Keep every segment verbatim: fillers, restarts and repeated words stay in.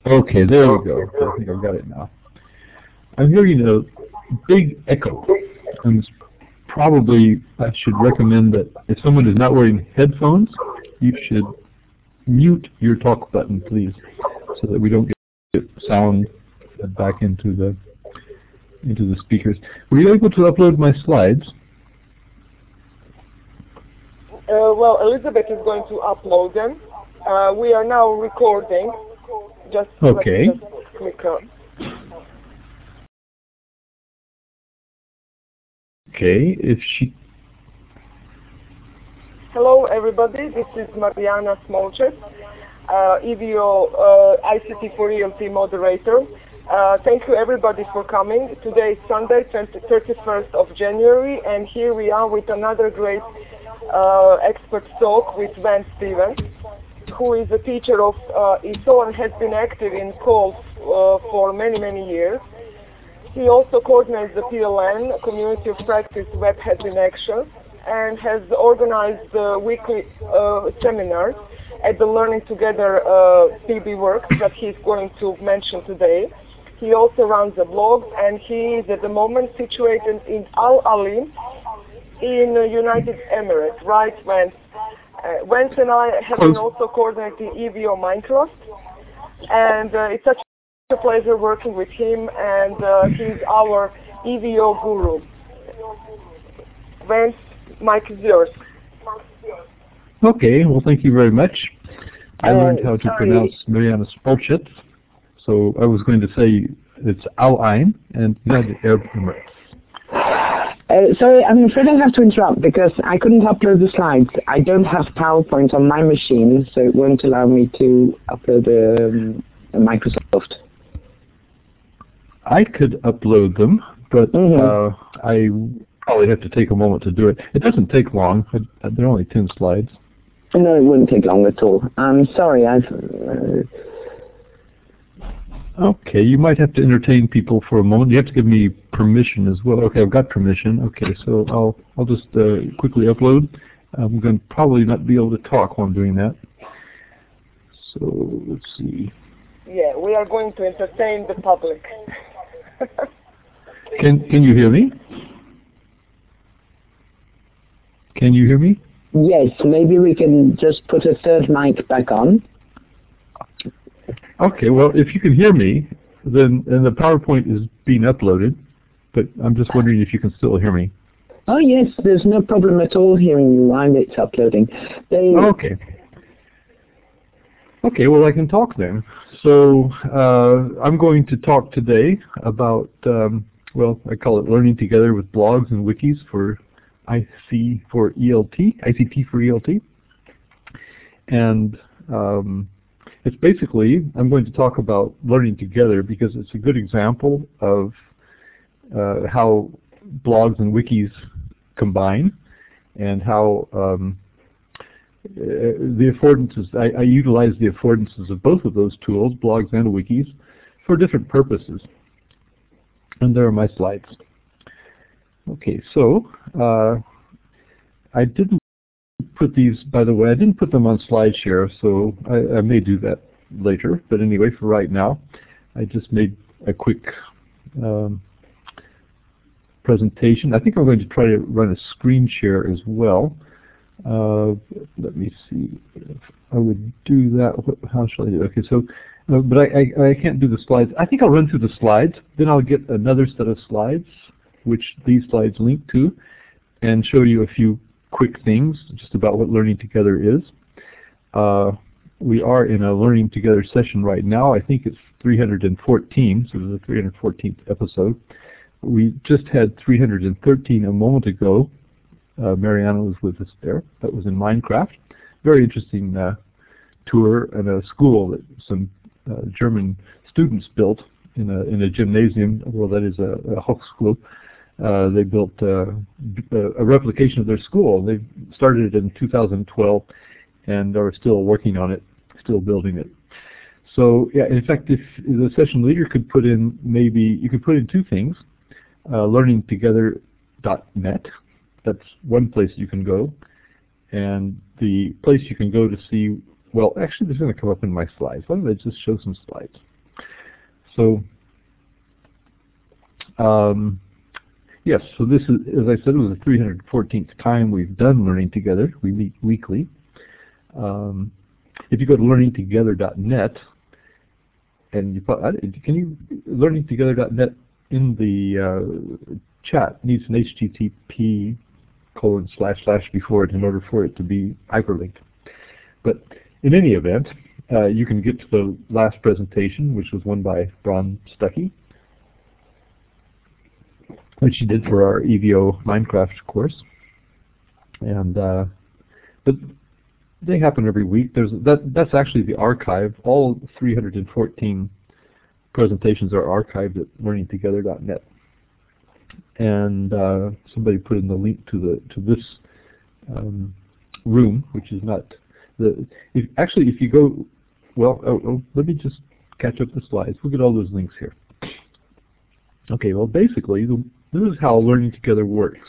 Okay, there we go. I think I've got it now. I'm hearing a big echo, and it's probably I should recommend that if someone is not wearing headphones, you should mute your talk button, please, so that we don't get sound fed back into the into the speakers. Were you able to upload my slides? Uh, well, Elizabeth is going to upload them. Uh, we are now recording. Just okay. Let me just click on. Okay, if she... Hello everybody, this is Mariana Smolcet, uh, E V O uh, I C T for E L T moderator. Uh, thank you everybody for coming. Today is Sunday, thirty-first of January, and here we are with another great uh, expert talk with Van Stevens, who is a teacher of uh, E S O and has been active in calls uh, for many, many years. He also coordinates the P L N, Community of Practice Web Has in Action, and has organized uh, weekly uh, seminars at the Learning Together uh, P B Works that he's going to mention today. He also runs a blog, and he is at the moment situated in Al Ali in the United Emirates, right, Vance? Uh, Vance and I have been also coordinating E V O Minecraft, and uh, it's such a pleasure working with him, and uh, he's our E V O guru. Vance, mic is yours. Okay, well, thank you very much. I uh, learned how to sorry. pronounce Mariana Smolcet, so I was going to say it's Al Ain and United Arab Emirates. Uh, sorry, I'm afraid I have to interrupt because I couldn't upload the slides. I don't have PowerPoint on my machine, so it won't allow me to upload um, Microsoft. I could upload them, but mm-hmm. uh, I probably have to take a moment to do it. It doesn't take long. They're only ten slides. No, it wouldn't take long at all. I'm sorry, I've... Uh, Okay, you might have to entertain people for a moment. You have to give me permission as well. Okay, I've got permission. Okay, so I'll I'll just uh, quickly upload. I'm going to probably not be able to talk while I'm doing that. So let's see. Yeah, we are going to entertain the public. Can Can you hear me? Can you hear me? Yes, maybe we can just put a third mic back on. Okay, well, if you can hear me, then, then the PowerPoint is being uploaded, but I'm just wondering if you can still hear me. Oh, yes, there's no problem at all hearing you while it's uploading. They... Okay. Okay, well, I can talk then. So uh, I'm going to talk today about, um, well, I call it Learning Together with Blogs and Wikis for I C for E L T, I C T for E L T. And um, it's basically, I'm going to talk about learning together because it's a good example of uh, how blogs and wikis combine and how um, uh, the affordances, I, I utilize the affordances of both of those tools, blogs and wikis, for different purposes. And there are my slides. Okay, so uh, I didn't put these, by the way, I didn't put them on SlideShare, so I, I may do that later. But anyway, for right now, I just made a quick um, presentation. I think I'm going to try to run a screen share as well. Uh, let me see if I would do that. How shall I do it? Okay, so, uh, but I, I, I can't do the slides. I think I'll run through the slides, then I'll get another set of slides, which these slides link to, and show you a few quick things just about what Learning Together is. Uh, we are in a Learning Together session right now. I think it's three hundred fourteen, so this is the three hundred fourteenth episode. We just had three hundred thirteen a moment ago. Uh, Mariana was with us there. That was in Minecraft. Very interesting uh, tour and a school that some uh, German students built in a, in a gymnasium. Well, that is a, a Hochschule. Uh, they built uh, a replication of their school. They started it in two thousand twelve and are still working on it, still building it. So, yeah, in fact, if the session leader could put in maybe, you could put in two things, uh, learning together dot net. That's one place you can go. And the place you can go to see, well, actually, this is going to come up in my slides. Why don't I just show some slides? So, um, yes, so this is, as I said, it was the three hundred fourteenth time we've done Learning Together. We meet weekly. Um, if you go to learning together dot net, and you put, can you, learning together dot net in the uh, chat needs an H T T P colon slash slash before it in order for it to be hyperlinked. But in any event, uh, you can get to the last presentation, which was one by Bron Stuckey, which she did for our E V O Minecraft course. And uh, but they happen every week. There's that. That's actually the archive. All three hundred fourteen presentations are archived at learning together dot net. And uh, somebody put in the link to the to this um, room, which is not the. If, actually, if you go, well, oh, oh, let me just catch up the slides. Look at all those links here. Okay, well, basically, the, this is how Learning Together works.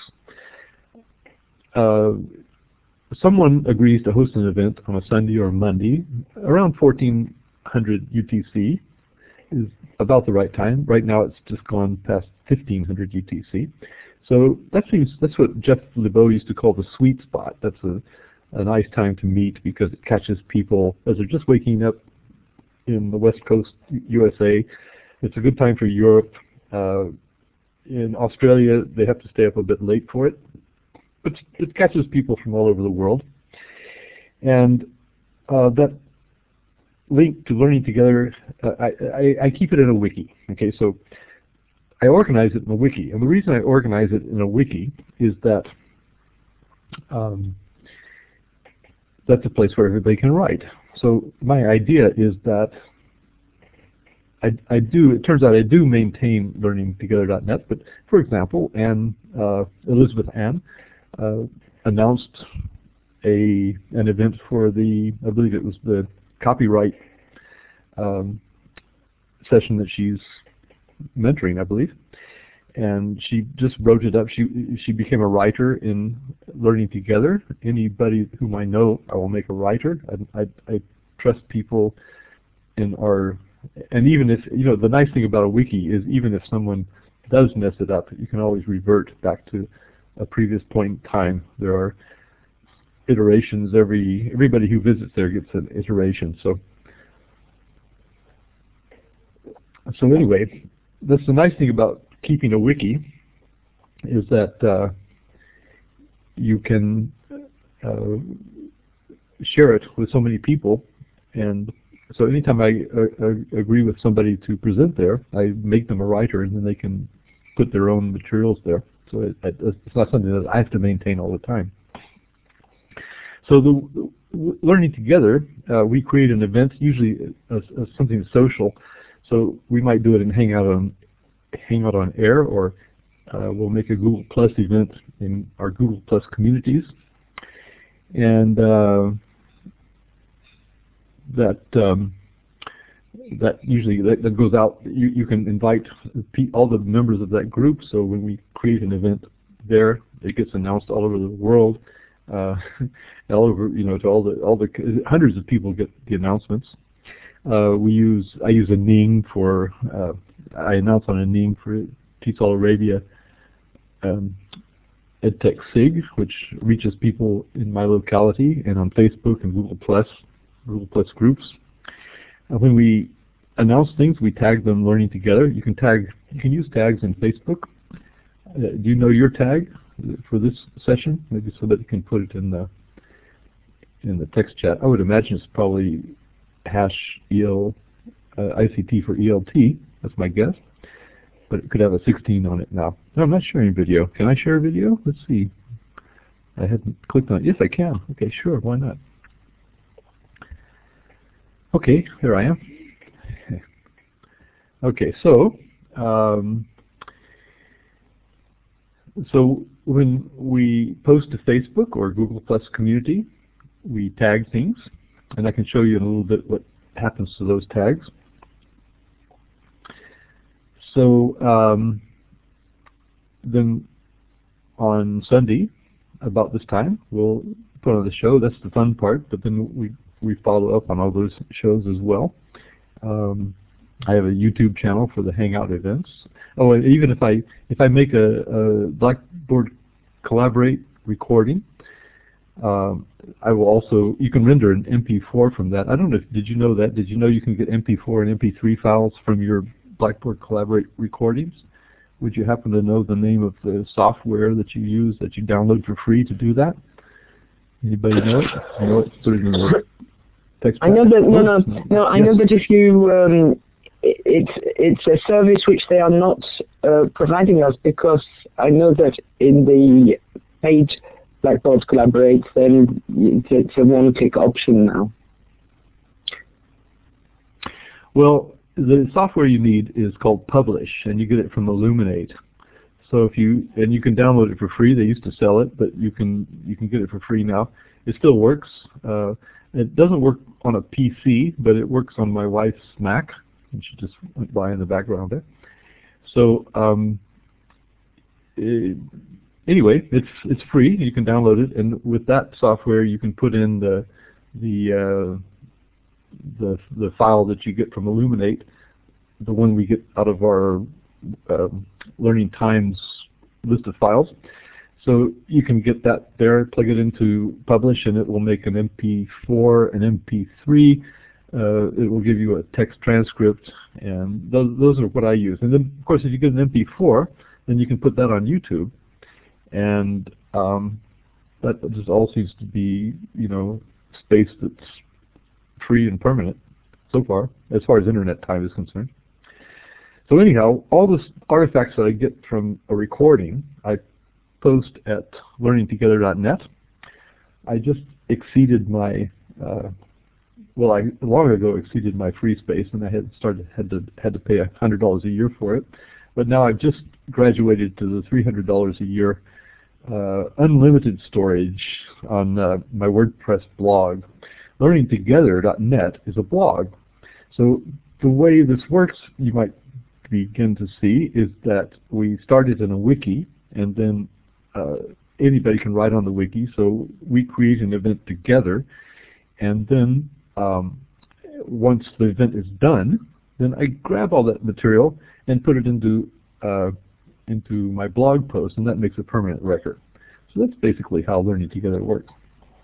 Uh, someone agrees to host an event on a Sunday or a Monday around fourteen hundred U T C. Is about the right time. Right now, it's just gone past fifteen hundred U T C. So that seems that's what Jeff LeBeau used to call the sweet spot. That's a, a nice time to meet because it catches people as they're just waking up in the West Coast U S A. It's a good time for Europe. Uh, in Australia, they have to stay up a bit late for it, but it catches people from all over the world. And uh, that link to Learning Together, uh, I, I, I keep it in a wiki. Okay, so I organize it in a wiki, and the reason I organize it in a wiki is that um, that's a place where everybody can write. So my idea is that I, I do, it turns out I do maintain learning together dot net, but for example, Anne, uh, Elizabeth Ann uh, announced a an event for the, I believe it was the copyright um, session that she's mentoring, I believe, and she just wrote it up. She she became a writer in Learning Together. Anybody whom I know, I will make a writer. I, I, I trust people in our, and even if, you know, the nice thing about a wiki is even if someone does mess it up, you can always revert back to a previous point in time. There are iterations. Every everybody who visits there gets an iteration. So so anyway, that's the nice thing about keeping a wiki is that uh, you can uh, share it with so many people, and so anytime I uh, agree with somebody to present there, I make them a writer, and then they can put their own materials there. So it, it's not something that I have to maintain all the time. So the, the Learning Together, uh, we create an event, usually as, as something social. So we might do it in Hangout on Hangout on Air, or uh, we'll make a Google Plus event in our Google Plus communities, and uh, that um, that usually that, that goes out. You, you can invite all the members of that group. So when we create an event there, it gets announced all over the world. Uh, all over, you know, to all the all the hundreds of people get the announcements. Uh, we use I use a Ning for uh, I announce on a Ning for TESOL Arabia um, EdTech SIG, which reaches people in my locality, and on Facebook and Google Plus, Google Plus groups. Uh, when we announce things, we tag them Learning Together. You can tag, you can use tags in Facebook. Uh, do you know your tag for this session? Maybe somebody can put it in the in the text chat. I would imagine it's probably hash E L uh, I C T for E L T. That's my guess. But it could have a sixteen on it now. No, I'm not sharing video. Can I share a video? Let's see. I hadn't clicked on it. Yes, I can. Okay, sure. Why not? Okay, here I am. Okay, so um, so when we post to Facebook or Google Plus community, we tag things, and I can show you in a little bit what happens to those tags. So um, then on Sunday, about this time, we'll put on the show. That's the fun part, but then we, we follow up on all those shows as well. Um, I have a YouTube channel for the Hangout events. Oh, and even if I if I make a, a Blackboard Collaborate recording, um, I will also, you can render an M P four from that. I don't know, if, did you know that? Did you know you can get M P four and M P three files from your Blackboard Collaborate recordings? Would you happen to know the name of the software that you use that you download for free to do that? Anybody know it? You know it? Put it in the text. I know that. No, no, no. I yes. know that if you, um, it, it's it's a service which they are not uh, providing us, because I know that in the page Blackboard Collaborate, then it's, it's a one-click option now. Well, the software you need is called Publish, and you get it from Illuminate. So if you and you can download it for free. They used to sell it, but you can you can get it for free now. It still works. Uh, it doesn't work on a P C, but it works on my wife's Mac, and she just went by in the background there. So um, it, anyway, it's it's free. You can download it, and with that software, you can put in the the uh, the the file that you get from Illuminate, the one we get out of our uh, Learning Times list of files. So you can get that there, plug it into Publish, and it will make an M P four, an M P three. Uh, it will give you a text transcript, and those, those are what I use. And then, of course, if you get an M P four, then you can put that on YouTube, and um, that just all seems to be, you know, space that's free and permanent so far, as far as internet time is concerned. So anyhow, all the artifacts that I get from a recording, I post at learning together dot net. I just exceeded my, uh, well, I long ago exceeded my free space, and I had started had to had to pay a hundred dollars a year for it. But now I've just graduated to the three hundred dollars a year uh, unlimited storage on uh, my WordPress blog. learning together dot net is a blog. So the way this works, you might begin to see, is that we started in a wiki, and then uh, anybody can write on the wiki. So we create an event together, and then um, once the event is done, then I grab all that material and put it into uh, into my blog post, and that makes a permanent record. So that's basically how Learning Together works.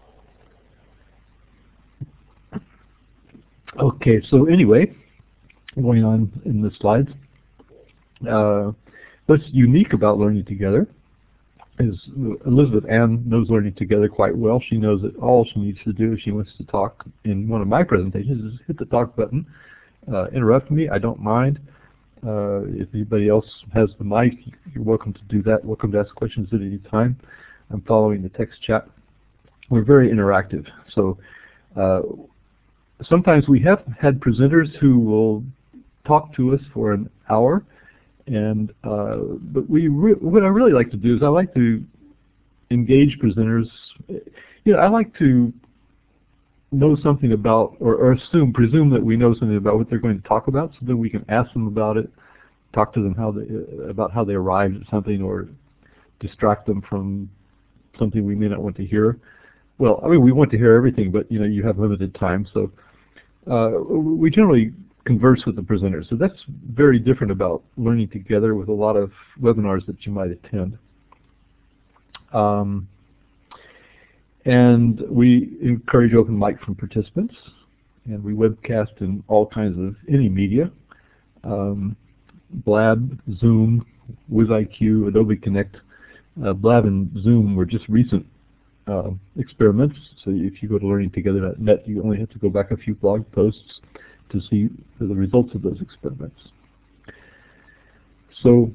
Okay, so anyway, going on in the slides, uh, what's unique about Learning Together is Elizabeth Ann knows Learning Together quite well. She knows that all she needs to do if she wants to talk in one of my presentations is hit the talk button, uh, interrupt me, I don't mind. Uh, if anybody else has the mic, you're welcome to do that. Welcome to ask questions at any time. I'm following the text chat. We're very interactive. So uh, sometimes we have had presenters who will talk to us for an hour, and uh, but we re what I really like to do is I like to engage presenters. You know, I like to know something about, or, or assume, presume that we know something about what they're going to talk about, so that we can ask them about it, talk to them how they, about how they arrived at something, or distract them from something we may not want to hear. Well, I mean, we want to hear everything, but you know, you have limited time, so uh, we generally converse with the presenters. So that's very different about Learning Together with a lot of webinars that you might attend. Um, and we encourage open mic from participants, and we webcast in all kinds of any media, um, Blab, Zoom, WizIQ, Adobe Connect. Uh, Blab and Zoom were just recent uh, experiments, so if you go to learning together dot net, you only have to go back a few blog posts to see the results of those experiments. So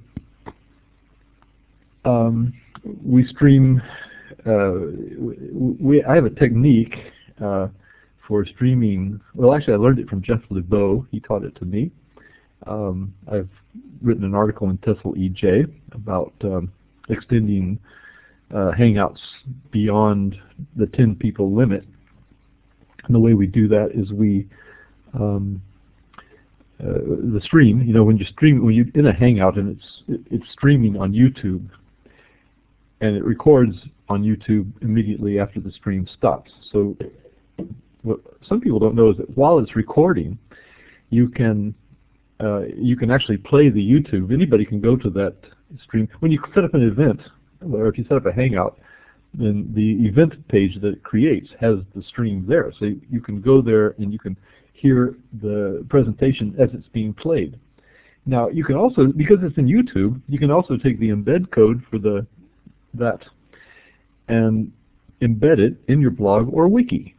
um, we stream, uh, we, I have a technique uh, for streaming. Well, actually I learned it from Jeff LeBeau. He taught it to me. Um, I've written an article in TESOL E J about um, extending uh, Hangouts beyond the ten people limit. And the way we do that is we Um, uh, the stream, you know, when you stream, when you in a Hangout and it's it, it's streaming on YouTube, and it records on YouTube immediately after the stream stops. So what some people don't know is that while it's recording, you can uh, you can actually play the YouTube. Anybody can go to that stream. When you set up an event, or if you set up a Hangout, then the event page that it creates has the stream there. So you can go there and you can hear the presentation as it's being played. Now you can also, because it's in YouTube, you can also take the embed code for the that and embed it in your blog or wiki.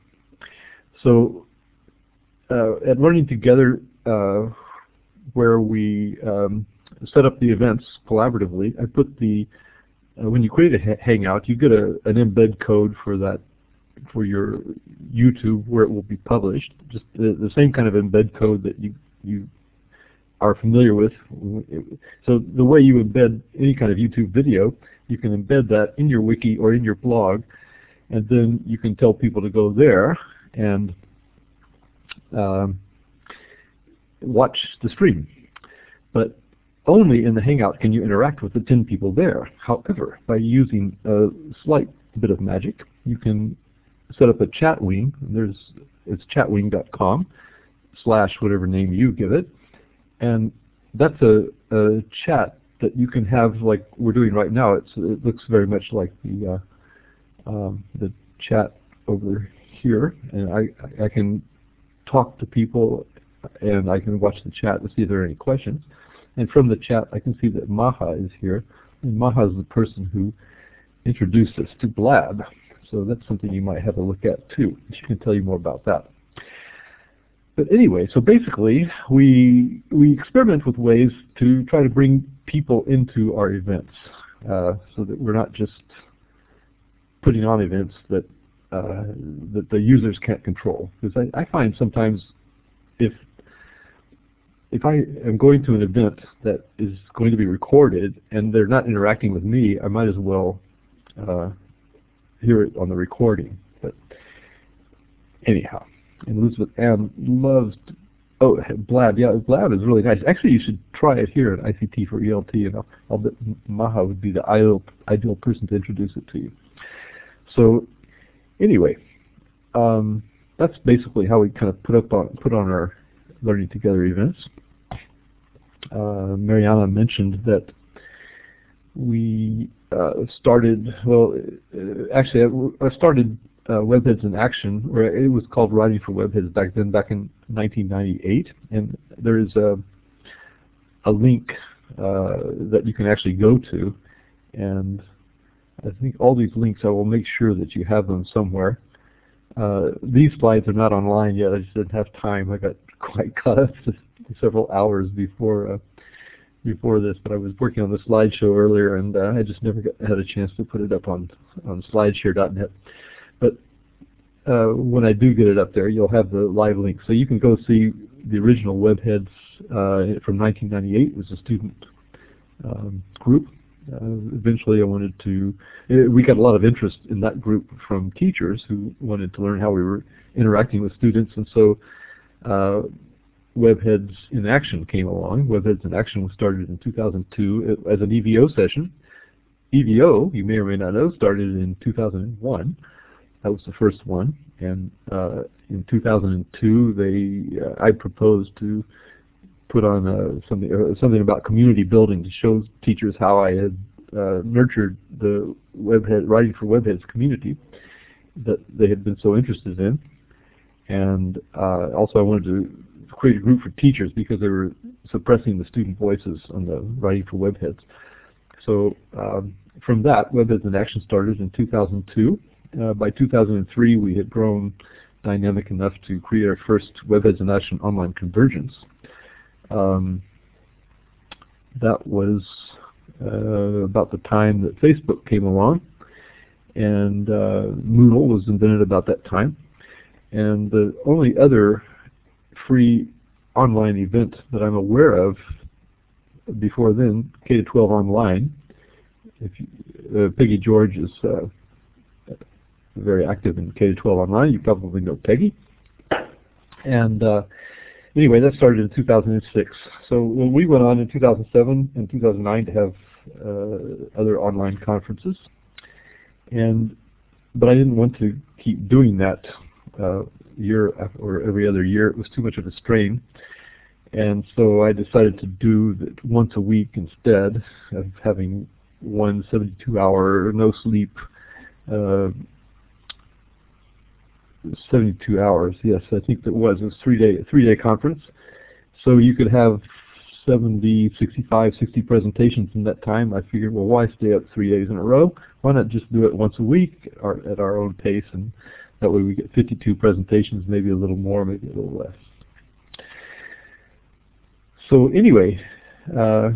So uh, at Learning Together, uh, where we um, set up the events collaboratively, I put the uh, when you create a ha Hangout, you get a, an embed code for that for your YouTube where it will be published. Just the, the same kind of embed code that you you are familiar with. So the way you embed any kind of YouTube video, you can embed that in your wiki or in your blog, and then you can tell people to go there and um, watch the stream. But only in the Hangout can you interact with the ten people there. However, by using a slight bit of magic, you can set up a chat wing. There's it's chatwing dot com slash whatever name you give it, and that's a, a chat that you can have like we're doing right now. It's, it looks very much like the uh, um, the chat over here, and I I can talk to people and I can watch the chat to see if there are any questions. And from the chat, I can see that Maha is here, and Maha is the person who introduced us to Blab. So that's something you might have a look at too. She can tell you more about that. But anyway, so basically, we we experiment with ways to try to bring people into our events, uh, so that we're not just putting on events that uh, that the users can't control. Because I, I find sometimes if if I am going to an event that is going to be recorded and they're not interacting with me, I might as well uh, hear it on the recording. But anyhow, and Elizabeth Ann loves, oh, Blab, yeah, Blab is really nice. Actually, you should try it here at I C T for E L T, and I'll, I'll bet Maha would be the ideal, ideal person to introduce it to you. So anyway, um, that's basically how we kind of put up on, put on our Learning Together events. Uh, Mariana mentioned that we uh, started, well, uh, actually I, I started uh, Webheads in Action, or it was called Writing for Webheads back then, back in nineteen ninety-eight, and there is a, a link uh, that you can actually go to, and I think all these links, I will make sure that you have them somewhere. Uh, these slides are not online yet. I just didn't have time. I got quite caught up several hours before uh, before this, but I was working on the slideshow earlier, and uh, I just never got, had a chance to put it up on on slideshare dot net. But uh, when I do get it up there, you'll have the live link, so you can go see the original Webheads uh, from nineteen ninety-eight. It was a student um, group. Uh, eventually, I wanted to. Uh, we got a lot of interest in that group from teachers who wanted to learn how we were interacting with students, and so uh, Webheads in Action came along. Webheads in Action was started in two thousand two as an E V O session. E V O, you may or may not know, started in two thousand one. That was the first one, and uh, in two thousand two, they uh, I proposed to put on uh, something uh, something about community building to show teachers how I had uh, nurtured the Webhead Writing for Webheads community that they had been so interested in, and uh, also I wanted to create a group for teachers because they were suppressing the student voices on the Writing for Webheads. So um, from that, Webheads in Action started in two thousand two. Uh, by two thousand three, we had grown dynamic enough to create our first Webheads in Action online convergence. Um, that was uh, about the time that Facebook came along, and uh, Moodle was invented about that time. And the only other free online event that I'm aware of before then, K twelve Online. If you, uh, Peggy George is uh, very active in K twelve Online. You probably know Peggy. And uh, anyway, that started in two thousand six. So well, we went on in two thousand seven and two thousand nine to have uh, other online conferences. And but I didn't want to keep doing that uh, year or every other year. It was too much of a strain. And so I decided to do that once a week instead of having one seventy-two hour no sleep, uh, seventy-two hours. Yes, I think that was it was three day three day conference. So you could have seventy, sixty-five, sixty presentations in that time. I figured, well, why stay up three days in a row? Why not just do it once a week or at our own pace, and that way we get fifty-two presentations, maybe a little more, maybe a little less. So anyway, uh,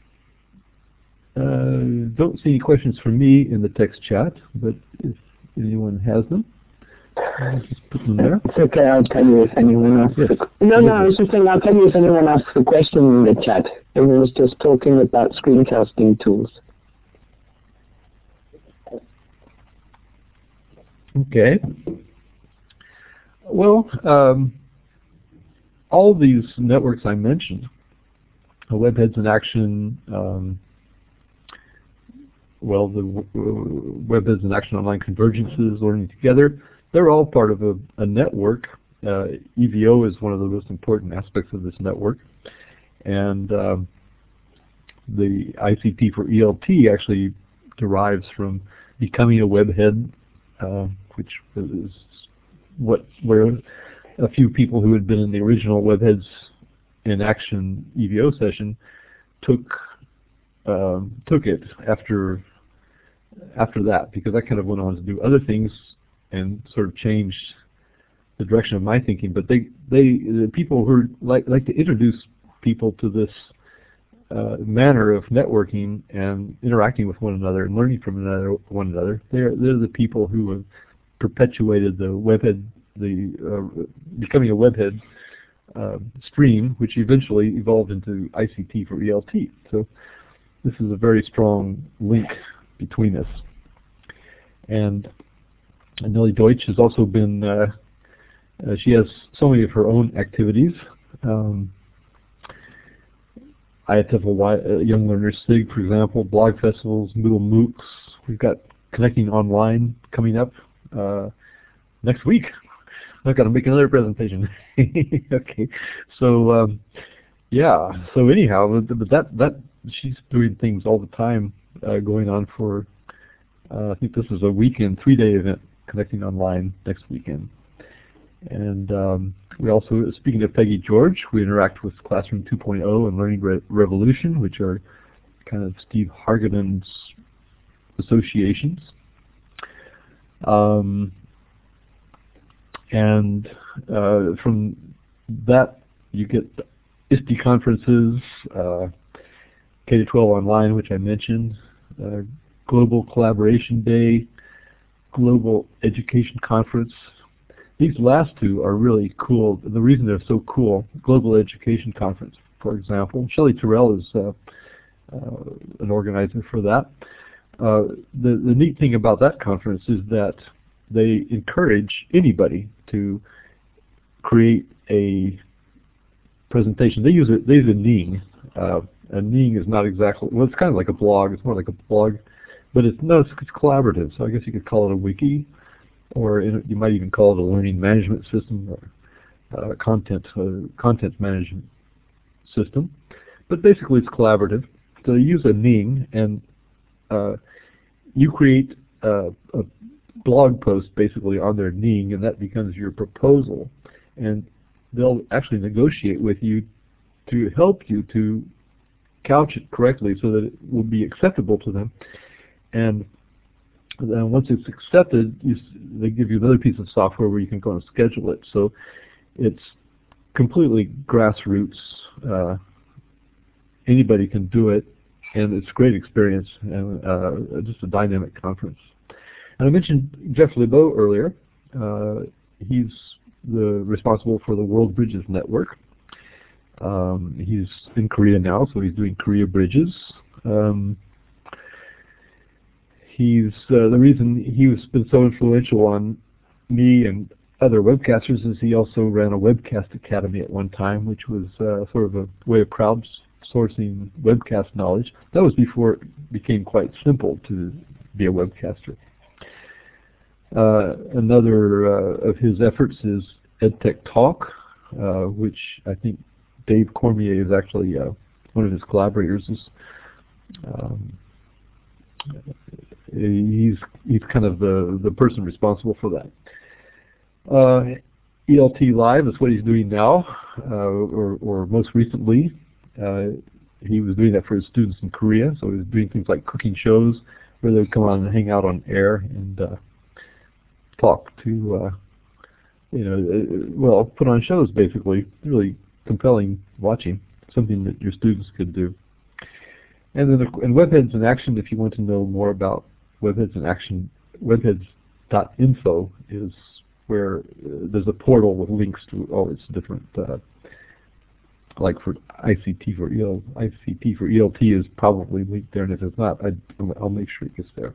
uh, don't see any questions from me in the text chat, but if anyone has them, I'll just put them there. It's okay, I'll tell you if anyone asks. Yes. A, no, no, I was just saying I'll tell you if anyone asks a question in the chat. Everyone was just talking about screencasting tools. Okay. Well, um, all these networks I mentioned, Webheads in Action, um, well, the Webheads in Action Online Convergences, Learning Together, they're all part of a, a network. Uh, E V O is one of the most important aspects of this network. And um, the I C T for E L T actually derives from becoming a webhead, uh, which is what where a few people who had been in the original Webheads in Action E V O session took um, took it after after that, because I kind of went on to do other things and sort of changed the direction of my thinking. But they they the people who like like to introduce people to this uh, manner of networking and interacting with one another and learning from another one another. They're they're the people who have perpetuated the webhead, the uh, becoming a webhead uh, stream, which eventually evolved into I C T for E L T. So this is a very strong link between us. And Nellie Deutsch has also been, uh, uh, she has so many of her own activities. Um, I F F L Y, uh, Young Learners SIG, for example, blog festivals, Moodle MOOCs. We've got Connecting Online coming up uh, next week. I've got to make another presentation. Okay, so um, yeah. So anyhow, but that that she's doing things all the time, uh, going on for. Uh, I think this is a weekend, three-day event, Connecting Online next weekend. And um, we also, speaking of Peggy George, we interact with Classroom two point oh and Learning Re Revolution, which are kind of Steve Hargadon's associations. Um, and uh, from that, you get I S T E conferences, uh, K to twelve Online, which I mentioned, uh, Global Collaboration Day, Global Education Conference. These last two are really cool. The reason they're so cool, Global Education Conference, for example. Shelley Terrell is uh, uh, an organizer for that. Uh, the, the neat thing about that conference is that they encourage anybody to create a presentation. They use it. They use a Ning. Uh, a Ning is not exactly, well, it's kind of like a blog. It's more like a blog, but it's no, it's, it's collaborative. So I guess you could call it a wiki, or in, you might even call it a learning management system, or uh, content uh, content management system. But basically, it's collaborative. So they use a Ning, and uh, you create a, a blog post basically on their Ning, and that becomes your proposal. And they'll actually negotiate with you to help you to couch it correctly so that it will be acceptable to them. And then once it's accepted, you, they give you another piece of software where you can go and schedule it. So it's completely grassroots. Uh, anybody can do it, and it's a great experience, and uh, just a dynamic conference. And I mentioned Jeff LeBeau earlier. Uh, he's the responsible for the World Bridges Network. Um, he's in Korea now, so he's doing Korea Bridges. Um, he's uh, the reason he's been so influential on me and other webcasters is he also ran a webcast academy at one time, which was uh, sort of a way of crowdsourcing webcast knowledge. That was before it became quite simple to be a webcaster. Uh, another uh, of his efforts is EdTech Talk, uh, which I think Dave Cormier is actually uh, one of his collaborators. Is, um, he's he's kind of the the person responsible for that. Uh, E L T Live is what he's doing now, uh, or, or most recently. Uh, he was doing that for his students in Korea, so he was doing things like cooking shows where they would come on and hang out on air and uh, talk to, uh, you know, well, put on shows basically. Really compelling watching, something that your students could do. And then and Webheads in Action, if you want to know more about Webheads in Action, webheads dot info is where uh, there's a portal with links to all its different, uh, like for I C T for E L, I C T for E L T is probably linked there, and if it's not, I, I'll make sure it gets there.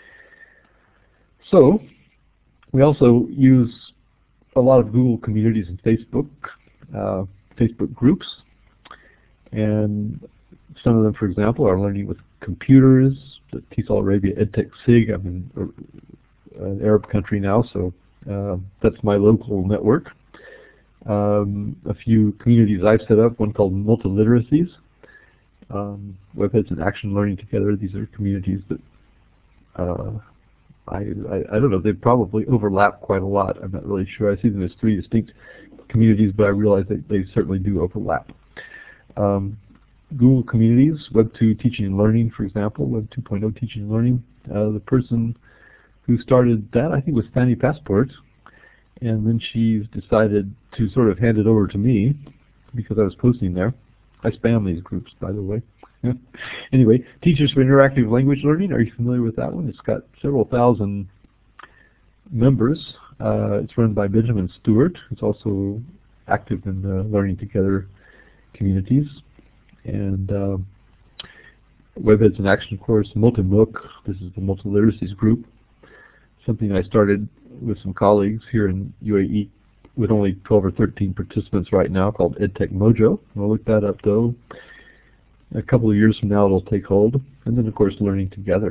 So we also use a lot of Google communities and Facebook, uh, Facebook groups, and some of them, for example, are Learning with Computers, the TESOL Arabia EdTech SIG. I'm in an Arab country now, so uh, that's my local network. Um, a few communities I've set up, one called Multiliteracies, um, Webheads in Action Learning Together. These are communities that uh, I, I, I don't know, they probably overlap quite a lot. I'm not really sure. I see them as three distinct communities, but I realize that they certainly do overlap. Um, Google Communities, Web two Teaching and Learning, for example, Web two point oh Teaching and Learning. Uh, the person who started that, I think, was Fanny Passport, and then she's decided to sort of hand it over to me because I was posting there. I spam these groups, by the way. Anyway, Teachers for Interactive Language Learning, are you familiar with that one? It's got several thousand members. Uh, it's run by Benjamin Stewart. It's also active in the Learning Together communities. And uh, Webheads in Action, of course, MultiMOOC, this is the Multiliteracies group, something I started with some colleagues here in U A E with only twelve or thirteen participants right now, called EdTech Mojo. We'll look that up, though. A couple of years from now, it'll take hold. And then, of course, Learning Together.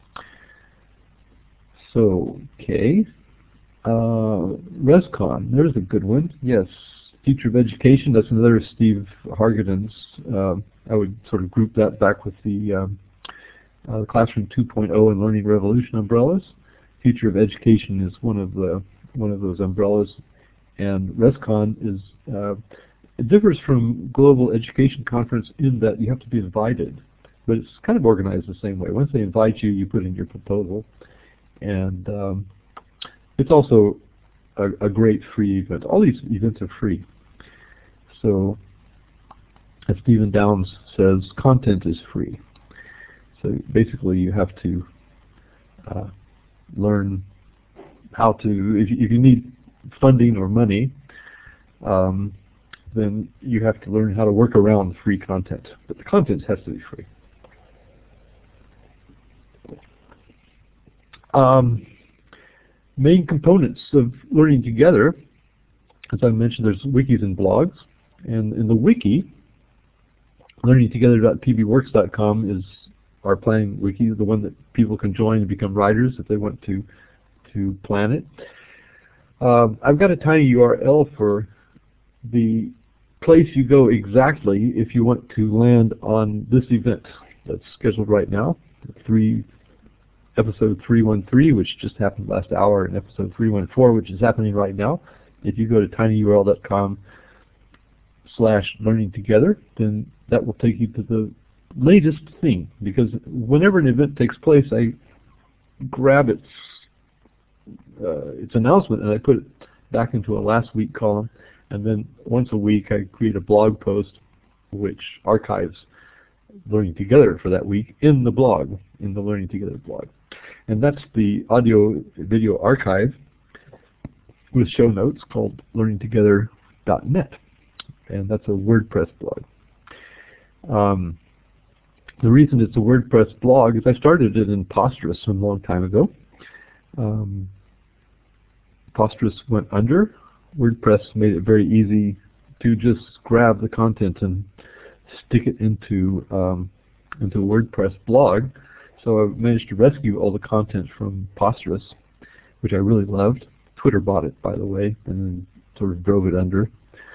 So, okay. Uh, ResCon, there's a good one. Yes. Future of Education, that's another Steve Hargadon's. Uh, I would sort of group that back with the, um, uh, the Classroom two point oh and Learning Revolution umbrellas. Future of Education is one of the one of those umbrellas, and ResCon is uh, it differs from Global Education Conference in that you have to be invited, but it's kind of organized the same way. Once they invite you, you put in your proposal, and um, it's also A, a great free event. All these events are free. So, as Stephen Downes says, content is free. So basically you have to uh, learn how to, if you, if you need funding or money, um, then you have to learn how to work around free content. But the content has to be free. Um, Main components of Learning Together, as I mentioned, there's wikis and blogs. And in the wiki, learning together dot p b works dot com is our planning wiki, the one that people can join and become writers if they want to to plan it. Um, I've got a tiny U R L for the place you go exactly if you want to land on this event that's scheduled right now, three. Episode three one three, which just happened last hour, and episode three one four, which is happening right now. If you go to tinyurl dot com slash learning together, then that will take you to the latest thing. Because whenever an event takes place, I grab its uh, its announcement and I put it back into a last week column, and then once a week I create a blog post which archives Learning Together for that week in the blog, in the Learning Together blog. And that's the audio video archive with show notes called learning together dot net. And that's a WordPress blog. Um, the reason it's a WordPress blog is I started it in Posterous a long time ago. Um, Posterous went under. WordPress made it very easy to just grab the content and stick it into um, into a WordPress blog. So I managed to rescue all the content from Posterous, which I really loved. Twitter bought it, by the way, and then sort of drove it under.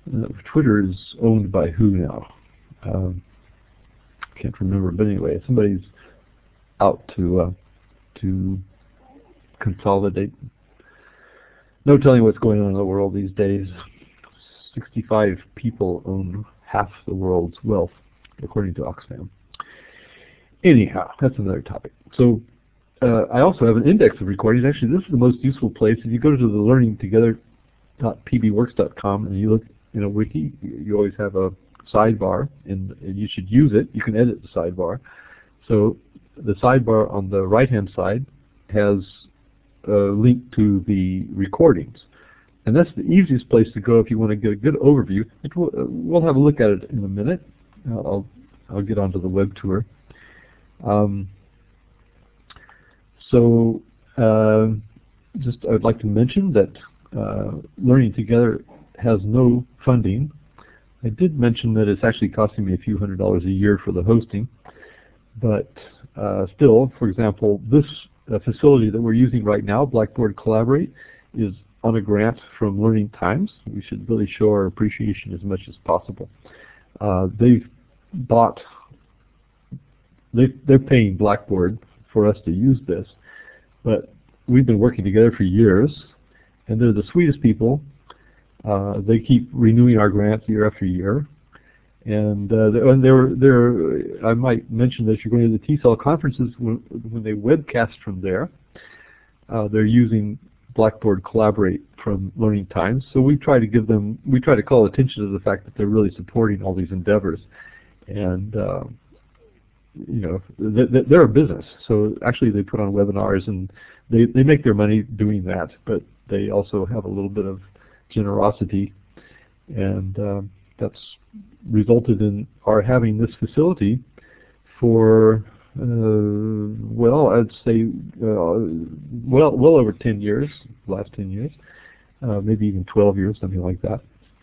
uh, Twitter is owned by who now? Um, can't remember, but anyway, somebody's out to uh, to consolidate. No telling what's going on in the world these days. sixty-five people own half the world's wealth, according to Oxfam. Anyhow, that's another topic. So uh, I also have an index of recordings. Actually, this is the most useful place. If you go to the learning together dot p b works dot com and you look in a wiki, you always have a sidebar, and, and you should use it. You can edit the sidebar. So the sidebar on the right-hand side has a link to the recordings. And that's the easiest place to go if you want to get a good overview. It will, uh, we'll have a look at it in a minute. I'll, I'll get onto the web tour. Um, so uh, just I would like to mention that uh, Learning Together has no funding. I did mention that it's actually costing me a few hundred dollars a year for the hosting. But uh, still, for example, this uh, facility that we're using right now, Blackboard Collaborate, is on a grant from Learning Times. We should really show our appreciation as much as possible. Uh, they've bought, they, they're paying Blackboard for us to use this, but we've been working together for years, and they're the sweetest people. Uh, they keep renewing our grants year after year. And, uh, and they're, they're, I might mention that you're going to the T-cell conferences when, when they webcast from there. Uh, they're using Blackboard Collaborate from Learning Times, so we try to give them, we try to call attention to the fact that they're really supporting all these endeavors, and uh, you know, they're a business, so actually they put on webinars and they they make their money doing that, but they also have a little bit of generosity, and uh, that's resulted in our having this facility for Uh, well, I'd say uh, well, well over ten years, last ten years, uh, maybe even twelve years, something like that.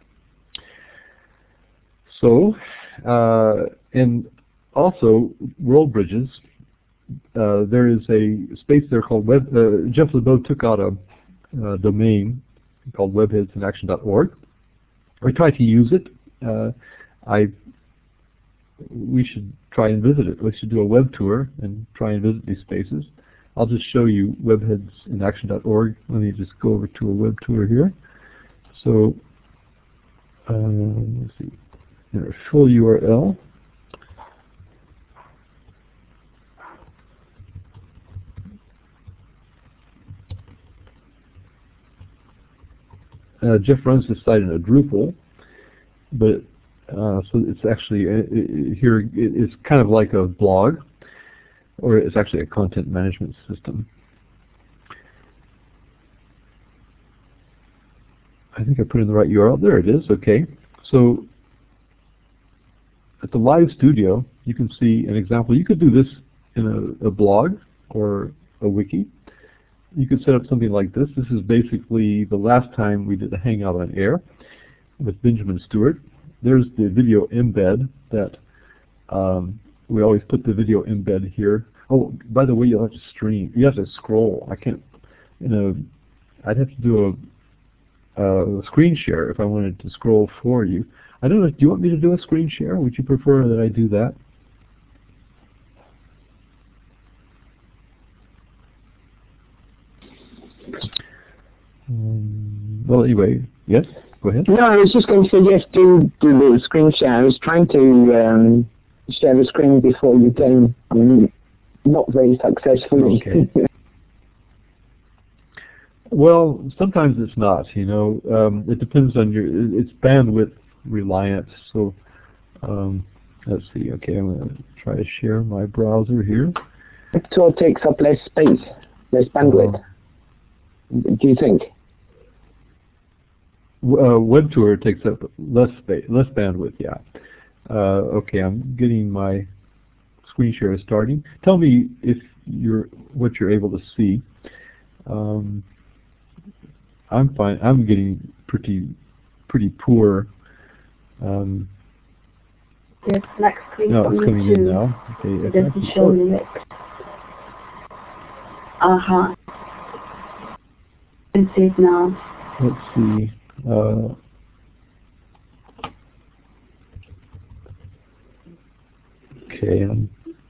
So, uh, and also World Bridges, uh, there is a space there called Web. Uh, Jeff LeBeau took out a, a domain called webheads in action dot org. I try to use it. Uh, I we should try and visit it. We should do a web tour and try and visit these spaces. I'll just show you webheads in action dot org. Let me just go over to a web tour here. So, um, let's see, there's a full U R L. Uh, Jeff runs this site in a Drupal, but Uh, so it's actually, uh, it, here, it, it's kind of like a blog, or it's actually a content management system. I think I put in the right U R L. There it is. Okay. So at the Live Studio, you can see an example. You could do this in a, a blog or a wiki. You could set up something like this. This is basically the last time we did a Hangout on Air with Benjamin Stewart. There's the video embed that um, we always put the video embed here. Oh, by the way, you'll have to stream. You have to scroll. I can't, you know, I'd have to do a, a screen share if I wanted to scroll for you. I don't know, do you want me to do a screen share? Would you prefer that I do that? Um, well, anyway, yes? Go ahead. No, I was just going to say yes, do, do the screen share. I was trying to um, share the screen before you came. I mean, not very successfully. Okay. Well, sometimes it's not, you know. Um, it depends on your, it's bandwidth reliant. So um, let's see. Okay, I'm going to try to share my browser here. It all takes up less space, less bandwidth. Uh, do you think? Uh, web tour takes up less space, less bandwidth. Yeah. Uh, okay, I'm getting my screen share starting. Tell me if you're what you're able to see. Um, I'm fine. I'm getting pretty pretty poor. Um, There's black screen no, for it's me coming too. in now. Okay, It if I doesn't can show show- me it. Uh huh. I can see it now. Let's see. Uh, Okay. Um,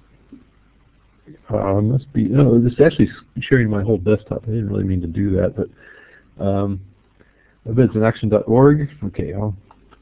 uh, must be. No, this is actually sharing my whole desktop. I didn't really mean to do that, but um, webeds in action dot org. Okay. I'll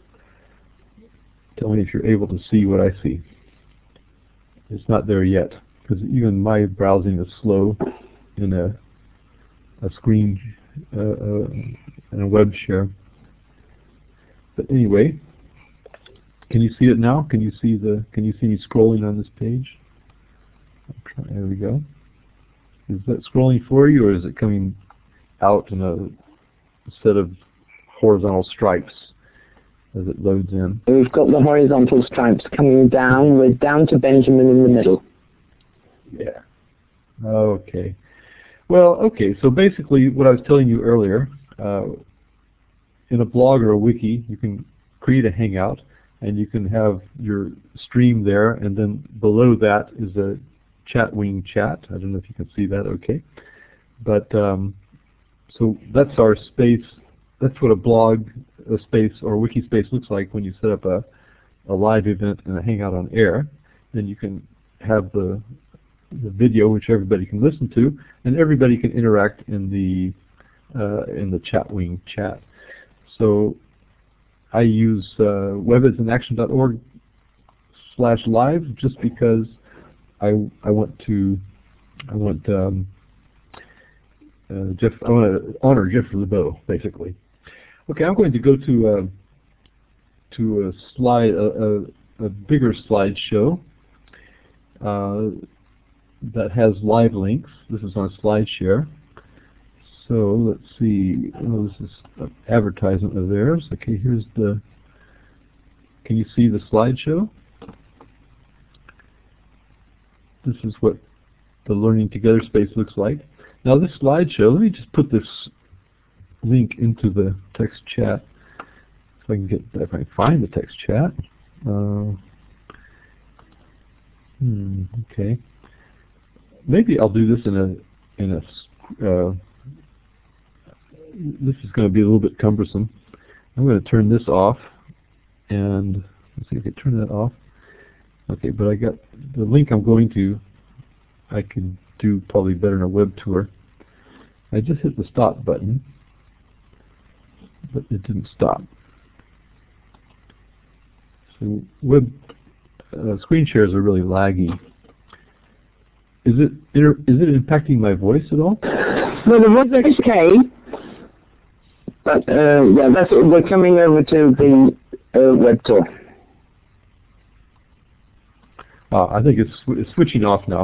tell me if you're able to see what I see. It's not there yet because even my browsing is slow in a a screen uh, uh, in a web share. But anyway, can you see it now? Can you see the? Can you see me scrolling on this page? There we go. Is that scrolling for you, or is it coming out in a set of horizontal stripes as it loads in? We've got the horizontal stripes coming down. We're down to Benjamin in the middle. Yeah. Okay. Well, okay. So basically, what I was telling you earlier, uh, in a blog or a wiki, you can create a Hangout, and you can have your stream there, and then below that is a Chatwing chat. I don't know if you can see that. Okay. But um, so that's our space. That's what a blog a space or wiki space looks like when you set up a, a live event and a Hangout on air. Then you can have the the video, which everybody can listen to, and everybody can interact in the uh, in the Chatwing chat. So I use uh, webeds in action dot org slash live just because I I want to I want um, uh, Jeff I want to honor Jeff LeBeau basically. Okay, I'm going to go to uh, to a slide a, a, a bigger slideshow uh, that has live links. This is on SlideShare. So let's see. Oh, this is an advertisement of theirs. Okay, here's the. Can you see the slideshow? This is what the Learning Together space looks like. Now this slideshow, let me just put this link into the text chat. If I can get, if I can find the text chat. Uh, hmm, okay. Maybe I'll do this in a in a. Uh, this is going to be a little bit cumbersome. I'm going to turn this off, and let's see if I can turn that off. Okay, but I got the link I'm going to. I can do probably better in a web tour. I just hit the stop button, but it didn't stop. So web uh, screen shares are really laggy. Is it is it impacting my voice at all? Well, the voice is okay, but uh, yeah, that's we're coming over to the uh, web tour. Uh, I think it's, sw it's switching off now.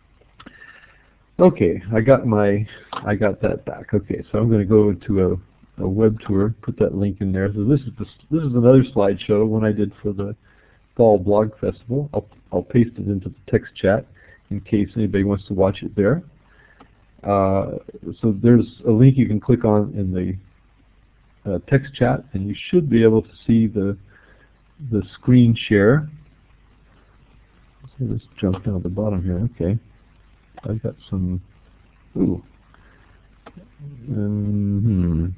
Okay, I got my I got that back. Okay, so I'm going to go to a, a web tour. Put that link in there. So this is the, this is another slideshow, one I did for the Fall Blog Festival. I'll I'll paste it into the text chat in case anybody wants to watch it there. Uh, so there's a link you can click on in the uh, text chat, and you should be able to see the the screen share. So let's jump down to the bottom here. Okay, I've got some. Ooh. Um,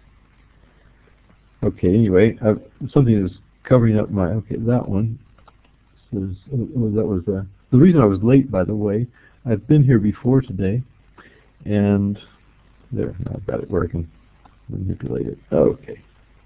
hmm. Okay. Anyway, I've, something is covering up my. Okay, that one. Says, oh, that was the the reason I was late. By the way, I've been here before today, and there. I've got it where I can manipulate it. Okay.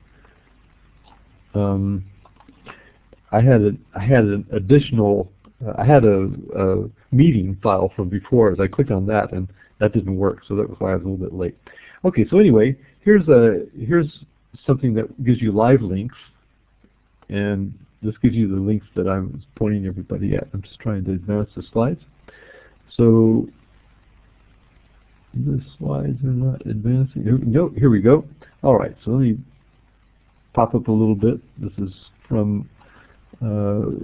Um, I had a I had an additional. Uh, I had a, a meeting file from before, as I clicked on that, and that didn't work, so that was why I was a little bit late. Okay, so anyway, here's a here's something that gives you live links, and this gives you the links that I was pointing everybody at. I'm just trying to advance the slides. So the slides are not advancing. Here, no, here we go. All right, so let me pop up a little bit. This is from. Uh,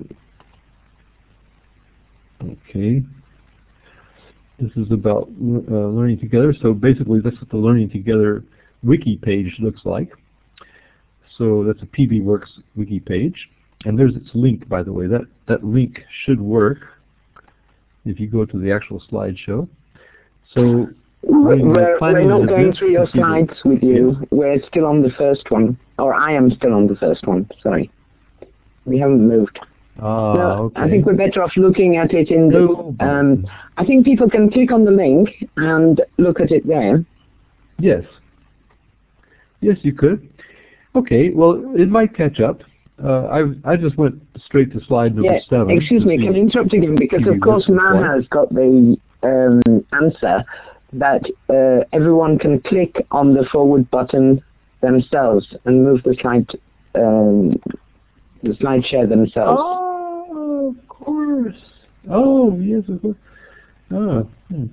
Okay, this is about uh, Learning Together. So basically, that's what the Learning Together wiki page looks like. So that's a P B Works wiki page, and there's its link, by the way. That that link should work if you go to the actual slideshow. So we're, we're not going through your slides with you. Yes. We're still on the first one, or I am still on the first one. Sorry, we haven't moved. Ah, No, okay. I think we're better off looking at it in the. No. Um, I think people can click on the link and look at it there. Yes. Yes, you could. Okay, well, it might catch up. Uh, I I just went straight to slide number Yeah, seven. excuse to me, see- can I interrupt again? Because give you of course this slide. Maha's got the um, answer that uh, everyone can click on the forward button themselves and move the slide, um, the slide share themselves. Oh, of course. Oh, yes, of course. Oh. hmm.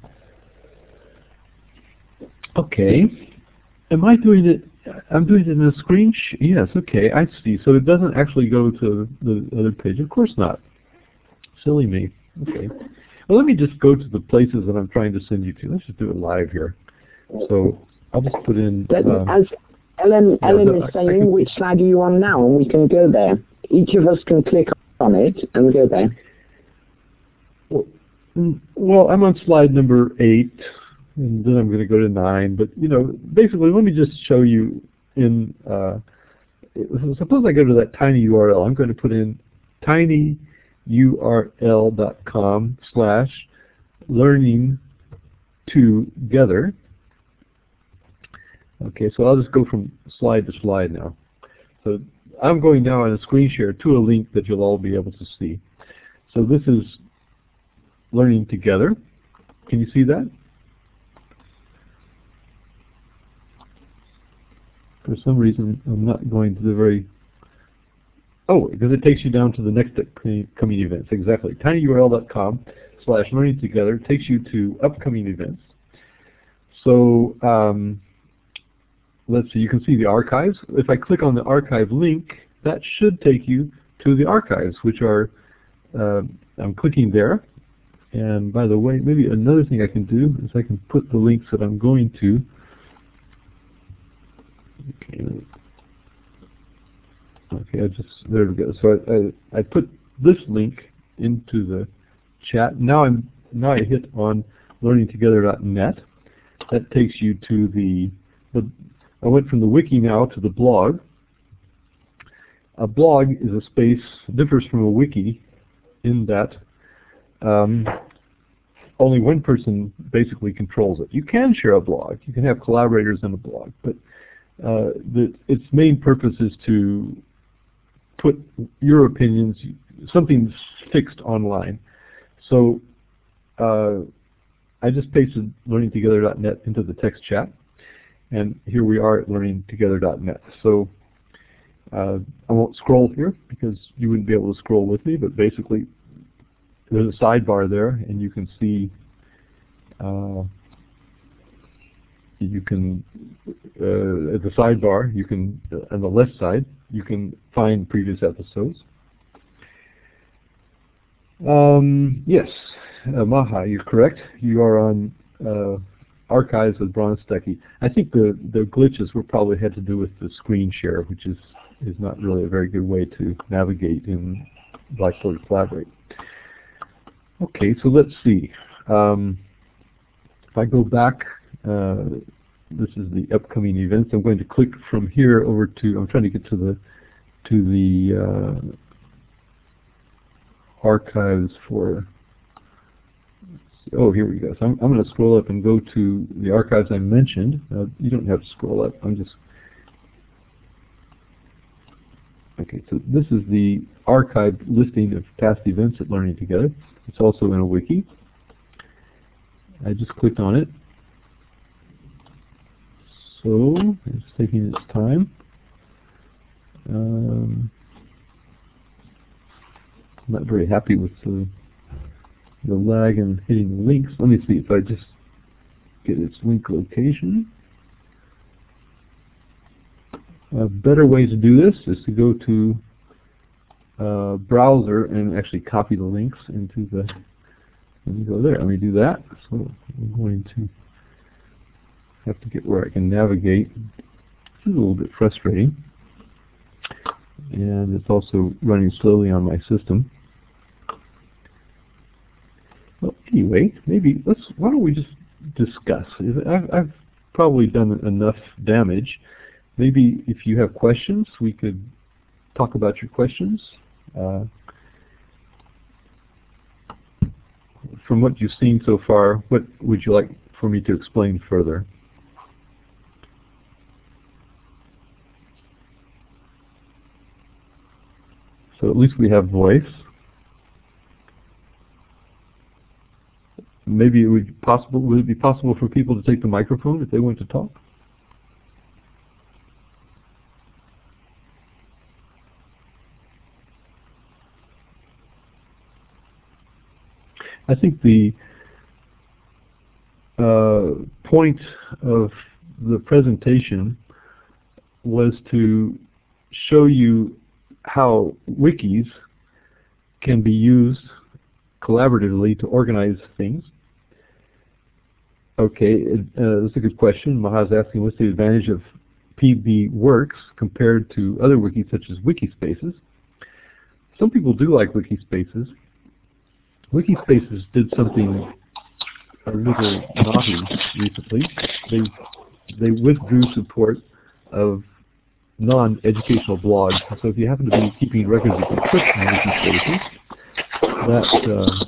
Okay. Am I doing it? I'm doing it in a screen. Sh yes. Okay. I see. So it doesn't actually go to the other page. Of course not. Silly me. Okay. Well, let me just go to the places that I'm trying to send you to. Let's just do it live here. So I'll just put in. But Um, as Ellen, yeah, Ellen the- is I- I saying, can- which slide are you on now? And we can go there. Each of us can click on it and go there. Well, mm, well, I'm on slide number eight, and then I'm going to go to nine. But you know, basically, let me just show you in. Uh, suppose I go to that tiny U R L. I'm going to put in tiny U R L dot com slash learning together. Okay, so I'll just go from slide to slide now. So I'm going now on a screen share to a link that you'll all be able to see. So this is learning together. Can you see that? For some reason, I'm not going to the very... Oh, because it takes you down to the next upcoming events. Exactly. tiny U R L dot com slash learning together takes you to upcoming events. So um, let's see, you can see the archives. If I click on the archive link, that should take you to the archives, which are, uh, I'm clicking there. And by the way, maybe another thing I can do is I can put the links that I'm going to. Okay, okay I just, there we go. So I, I, I put this link into the chat. Now I'm now I hit on learning together dot net. That takes you to the, the, I went from the wiki now to the blog. A blog is a space, differs from a wiki in that um, only one person basically controls it. You can share a blog. You can have collaborators in a blog, but uh, the, its main purpose is to put your opinions, something fixed online. So uh, I just pasted learning together dot net into the text chat, and here we are at learning together dot net. So uh, I won't scroll here because you wouldn't be able to scroll with me, but basically there's a sidebar there, and you can see, uh, you can, uh, at the sidebar, you can, uh, on the left side, you can find previous episodes. Um, yes, uh, Maha, you're correct. You are on uh, Archives with Bronstekki. I think the, the glitches were probably had to do with the screen share, which is, is not really a very good way to navigate in Blackboard Collaborate. Okay, so let's see. Um, if I go back, uh, this is the upcoming events. I'm going to click from here over to. I'm trying to get to the to the uh, archives for. Oh, here we go. So I'm, I'm going to scroll up and go to the archives I mentioned. Uh, you don't have to scroll up. I'm just. Okay, so this is the archive listing of past events at Learning Together. It's also in a wiki. I just clicked on it. So it's taking its time. Um, I'm not very happy with the, the lag and hitting the links. Let me see if I just get its link location. A better way to do this is to go to uh, browser and actually copy the links into the. Let me go there. Let me do that. So I'm going to have to get where I can navigate. This is a little bit frustrating, and it's also running slowly on my system. Well, anyway, maybe let's. Why don't we just discuss? I've, I've probably done enough damage. Maybe if you have questions, we could talk about your questions. Uh, from what you've seen so far, what would you like for me to explain further? So at least we have voice. Maybe it would be possible. Would it be possible for people to take the microphone if they want to talk? I think the uh, point of the presentation was to show you how wikis can be used collaboratively to organize things. Okay, uh, that's a good question. Maha's asking, what's the advantage of PBWorks compared to other wikis such as Wikispaces? Some people do like Wikispaces. Wikispaces did something a little naughty recently. They they withdrew support of non-educational blogs. So if you happen to be keeping records of your trips in Wikispaces, that uh,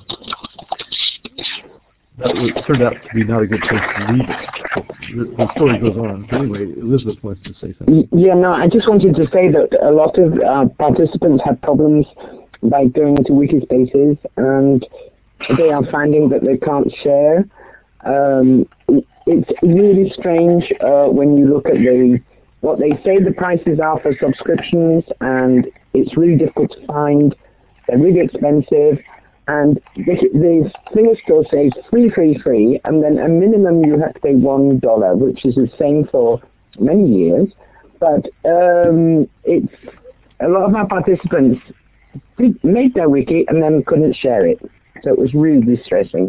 that would, turned out to be not a good place to leave it. The, the story goes on. But anyway, Elizabeth wants to say something. Yeah, no, I just wanted to say that a lot of uh, participants had problems by going into Wikispaces, and they are finding that they can't share. Um, it's really strange uh, when you look at the what they say the prices are for subscriptions, and it's really difficult to find. They're really expensive, and the, the thing still says free, free, free, and then a minimum you have to pay one dollar, which is the same for many years. But um, it's a lot of our participants made their wiki and then couldn't share it, so it was really distressing.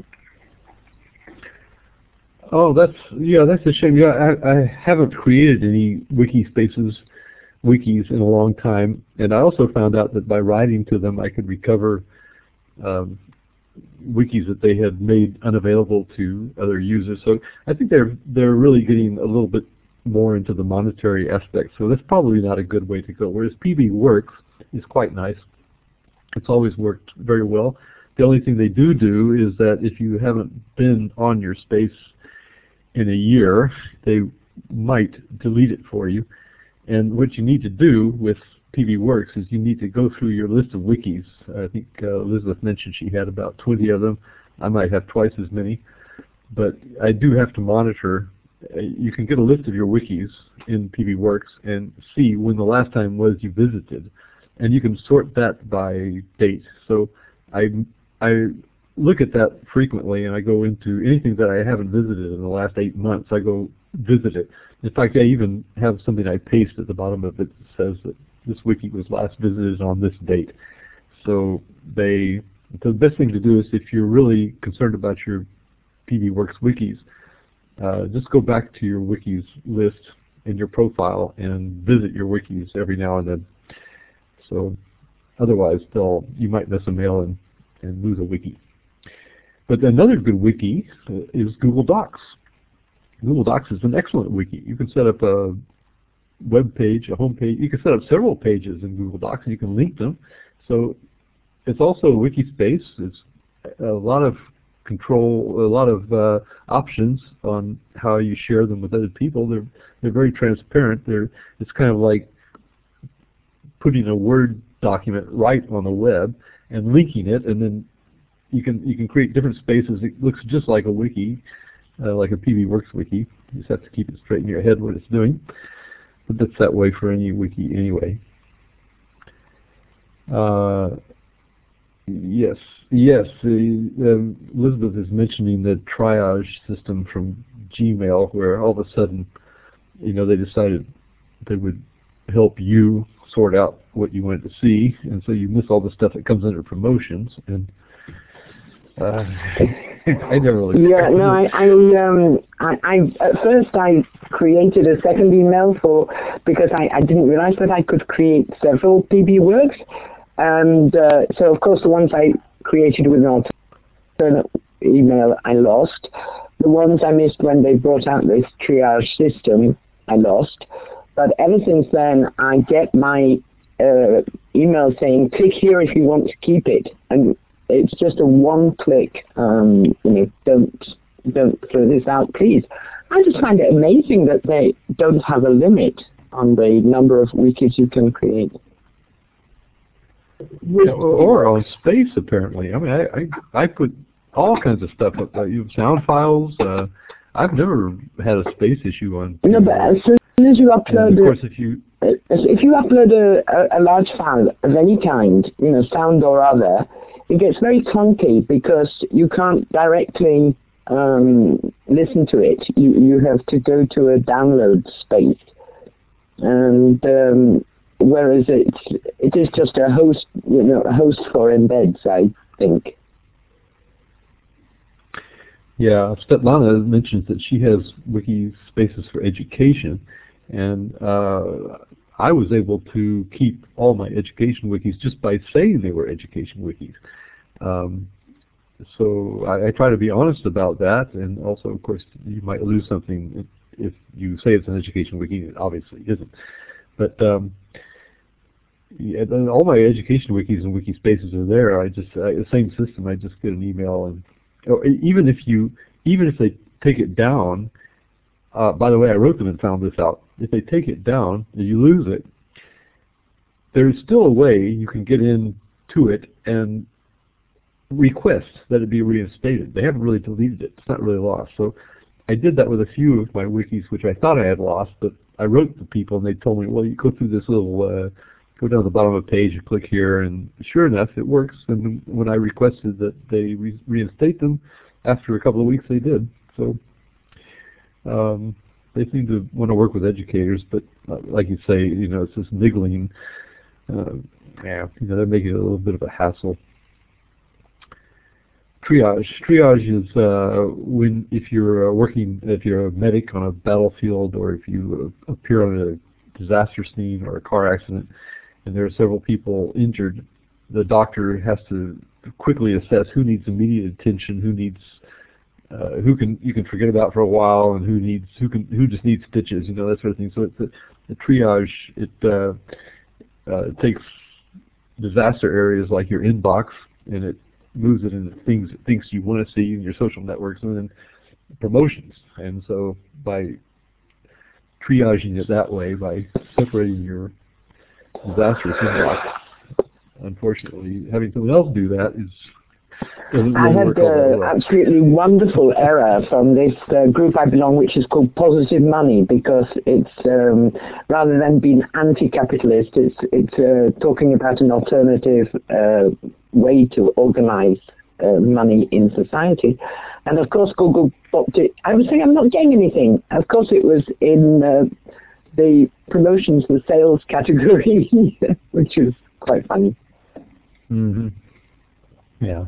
Oh, that's yeah, that's a shame. Yeah, I, I haven't created any Wikispaces wikis in a long time, and I also found out that by writing to them, I could recover um, wikis that they had made unavailable to other users. So I think they're they're really getting a little bit more into the monetary aspect. So that's probably not a good way to go. Whereas PBWorks is quite nice. It's always worked very well. The only thing they do do is that if you haven't been on your space in a year, they might delete it for you. And what you need to do with PBWorks is you need to go through your list of wikis. I think uh, Elizabeth mentioned she had about twenty of them. I might have twice as many. But I do have to monitor. Uh, you can get a list of your wikis in PBWorks and see when the last time was you visited. And you can sort that by date. So I, I look at that frequently, and I go into anything that I haven't visited in the last eight months, I go visit it. In fact, I even have something I paste at the bottom of it that says that this wiki was last visited on this date. So they, the best thing to do is if you're really concerned about your PBWorks wikis, uh, just go back to your wikis list in your profile and visit your wikis every now and then. So otherwise, they'll, you might miss a mail and, and lose a wiki. But another good wiki uh, is Google Docs. Google Docs is an excellent wiki. You can set up a web page, a home page. You can set up several pages in Google Docs, and you can link them. So it's also a wiki space. It's a lot of control, a lot of uh, options on how you share them with other people. They're they're very transparent. They're it's kind of like putting a Word document right on the web and linking it, and then you can you can create different spaces. It looks just like a wiki, uh, like a PBWorks wiki. You just have to keep it straight in your head what it's doing. But that's that way for any wiki anyway. Uh, yes, yes. Uh, um, Elizabeth is mentioning the triage system from Gmail, where all of a sudden, you know, they decided they would help you sort out what you wanted to see, and so you miss all the stuff that comes under promotions. And uh, I never really. Yeah, no, I, I, um, I, I, at first I created a second email for because I, I didn't realize that I could create several PBWorks, and uh, so of course the ones I created with an alternate email I lost. The ones I missed when they brought out this triage system I lost. But ever since then, I get my uh, email saying, click here if you want to keep it. And it's just a one-click, um, you know, don't don't throw this out, please. I just find it amazing that they don't have a limit on the number of wikis you can create. Yeah, or on space, apparently. I mean, I I, I put all kinds of stuff up, uh, sound files. Uh, I've never had a space issue on. No, but as soon as you upload, and of course, if you if you upload a, a, a large file of any kind, you know, sound or other, it gets very clunky because you can't directly um, listen to it. You you have to go to a download space, and um, whereas it it is just a host, you know, a host for embeds, I think. Yeah, Svetlana mentions that she has wiki spaces for education, and uh, I was able to keep all my education wikis just by saying they were education wikis. Um, so I, I try to be honest about that, and also, of course, you might lose something if you say it's an education wiki. It obviously isn't. But um, yeah, all my education wikis and wiki spaces are there. I just I, the same system. I just get an email, and or even if you even if they take it down. Uh, by the way, I wrote them and found this out. If they take it down and you lose it, there's still a way you can get into it and request that it be reinstated. They haven't really deleted it. It's not really lost. So I did that with a few of my wikis, which I thought I had lost, but I wrote to people and they told me, well, you go through this little, uh, go down to the bottom of the page and click here, and sure enough, it works. And when I requested that they re reinstate them, after a couple of weeks, they did. So. Um, they seem to want to work with educators, but uh, like you say, you know, it's this niggling. Uh, yeah, you know, they're making it a little bit of a hassle. Triage. Triage is uh, when if you're uh, working, if you're a medic on a battlefield, or if you uh, appear on a disaster scene or a car accident, and there are several people injured, the doctor has to quickly assess who needs immediate attention, who needs Uh, who can you can forget about for a while, and who needs who can who just needs stitches, you know, that sort of thing. So it's a, a triage. It, uh, uh, it takes disaster areas like your inbox, and it moves it into things things you want to see in your social networks, and then promotions. And so by triaging it that way, by separating your disastrous inbox, unfortunately, having someone else do that is. I had an absolutely wonderful error from this uh, group I belong, which is called Positive Money, because it's um, rather than being anti-capitalist, it's it's uh, talking about an alternative uh, way to organize uh, money in society. And of course, Google blocked it. I was saying I'm not getting anything. Of course, it was in uh, the promotions, the sales category, which was quite funny. Mm-hmm. Yeah.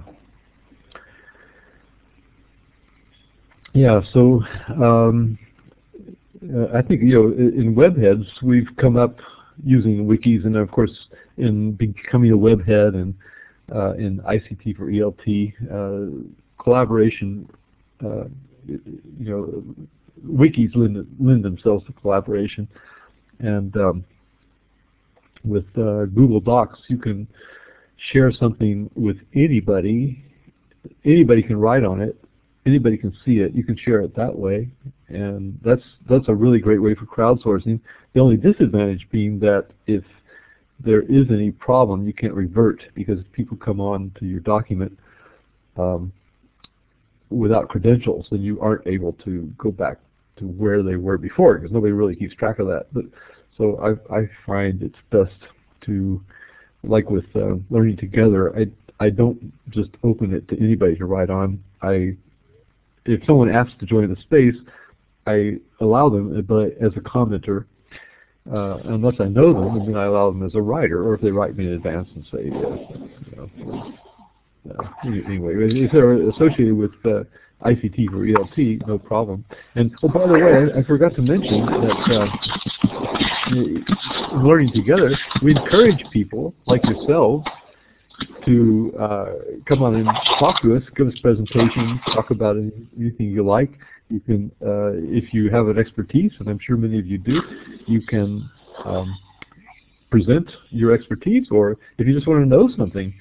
Yeah, so um, uh, I think, you know, in Webheads, we've come up using wikis, and of course, in becoming a webhead and uh, in I C T for E L T, uh, collaboration, uh, you know, wikis lend, lend themselves to collaboration. And um, with uh, Google Docs, you can share something with anybody. Anybody can write on it. Anybody can see it. You can share it that way, and that's that's a really great way for crowdsourcing. The only disadvantage being that if there is any problem, you can't revert, because if people come on to your document um, without credentials, then you aren't able to go back to where they were before, because nobody really keeps track of that. But so I I find it's best to, like with uh, Learning Together, I I don't just open it to anybody to write on. I If someone asks to join the space, I allow them, but as a commenter, uh, unless I know them, and then I allow them as a writer, or if they write me in advance and say, uh, you know, uh, anyway, if they're associated with uh, I C T for E L T, no problem. And oh, by the way, I, I forgot to mention that uh, in Learning Together, we encourage people like yourselves to uh, come on and talk to us, give us presentations, talk about any, anything you like. You can, uh, if you have an expertise, and I'm sure many of you do, you can um, present your expertise, or if you just want to know something,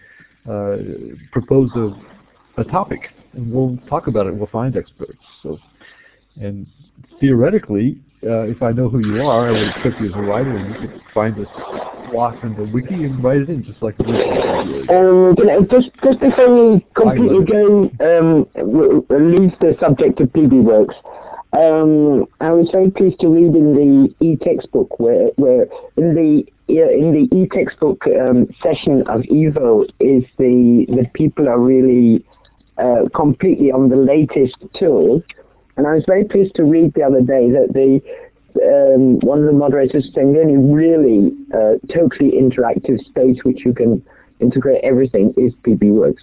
uh, propose a, a topic, and we'll talk about it. We'll find experts. So, and theoretically, uh, if I know who you are, I would expect you as a writer, and you could find this block in the wiki and write it in, just like the wiki. Um, you know, just just before we completely go um, leave the subject of P B Works, um, I was very pleased to read in the e-textbook where where in the in the e-textbook um, session of Evo is the the people are really uh, completely on the latest tools, and I was very pleased to read the other day that the Um, one of the moderators saying the only really uh, totally interactive space which you can integrate everything is P B Works.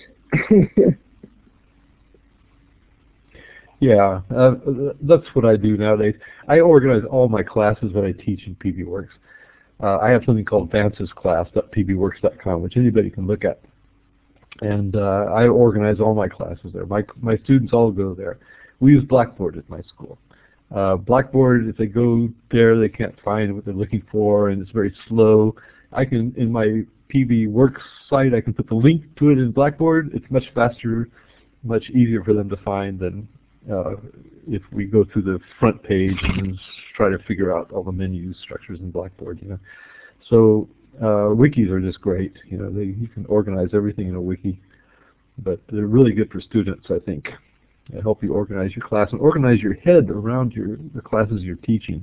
Yeah, uh, that's what I do nowadays. I organize all my classes that I teach in P B Works. Uh, I have something called dances class dot p b works dot com, which anybody can look at. And uh, I organize all my classes there. My, my students all go there. We use Blackboard at my school. Uh, Blackboard, if they go there, they can't find what they're looking for, and it's very slow. I can, in my P B Works site, I can put the link to it in Blackboard. It's much faster, much easier for them to find than uh, if we go through the front page and try to figure out all the menu structures in Blackboard. You know, so uh, wikis are just great. You know, they, you can organize everything in a wiki, but they're really good for students, I think. They help you organize your class and organize your head around your the classes you're teaching.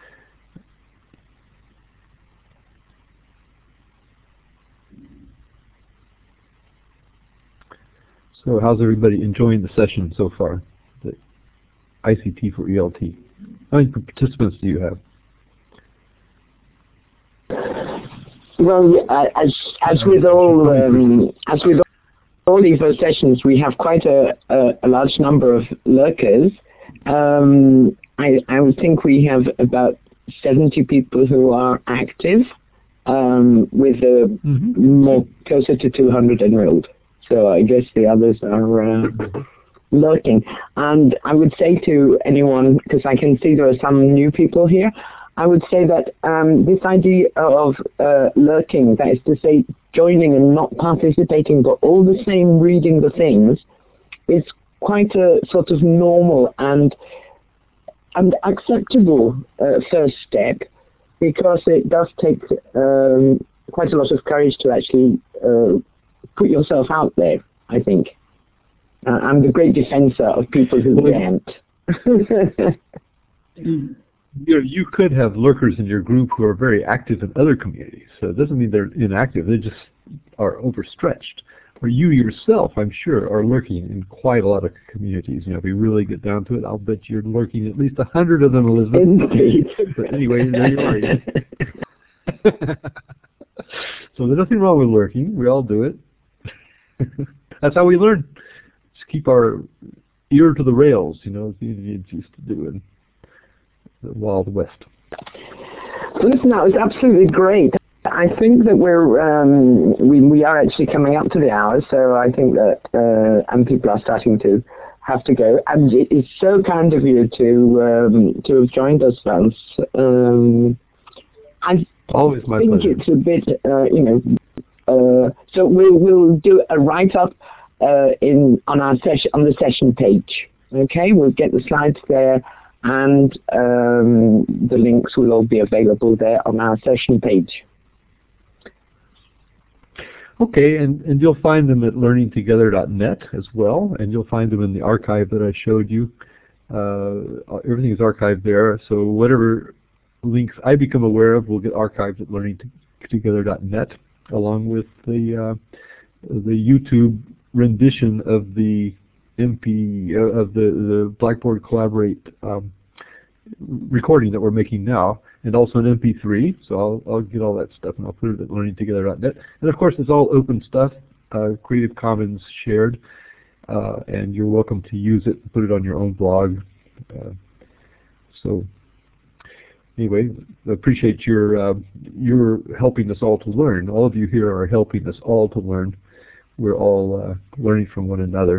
So how's everybody enjoying the session so far? The I C T for E L T. How many participants do you have? Well, as as with all um, as with all all these sessions, we have quite a, a, a large number of lurkers. Um, I, I would think we have about seventy people who are active, um, with a mm-hmm. more closer to two hundred enrolled. So I guess the others are uh, lurking. And I would say to anyone, because I can see there are some new people here, I would say that um, this idea of uh, lurking, that is to say, joining and not participating, but all the same reading the things, is quite a sort of normal and and acceptable uh, first step, because it does take um, quite a lot of courage to actually uh, put yourself out there, I think. Uh, I'm the great defensor of people who can't. You know, you could have lurkers in your group who are very active in other communities. So it doesn't mean they're inactive. They just are overstretched. Or you yourself, I'm sure, are lurking in quite a lot of communities. You know, if you really get down to it, I'll bet you're lurking at least a hundred of them, Elizabeth. Indeed. But anyway, there you are. So there's nothing wrong with lurking. We all do it. That's how we learn. Just keep our ear to the rails, you know, as the Indians used to do in the Wild West. Listen, that was absolutely great. I think that we're um, we we are actually coming up to the hour, so I think that uh, and people are starting to have to go. And it is so kind of you to um, to have joined us, Vance. Um, I Always my think pleasure. It's a bit, uh, you know. Uh, so we'll we'll do a write up uh, in on our session on the session page. Okay, we'll get the slides there. And um, the links will all be available there on our session page. Okay, and, and you'll find them at learning together dot net as well, and you'll find them in the archive that I showed you. Uh, everything is archived there, so whatever links I become aware of will get archived at learning together dot net, along with the, uh, the YouTube rendition of the M P uh, of the, the Blackboard Collaborate um, recording that we're making now, and also an M P three. So I'll, I'll get all that stuff and I'll put it at learning together dot net. And of course, it's all open stuff, uh, Creative Commons shared, uh, and you're welcome to use it and put it on your own blog. Uh, so anyway, appreciate your uh, your helping us all to learn. All of you here are helping us all to learn. We're all uh, learning from one another.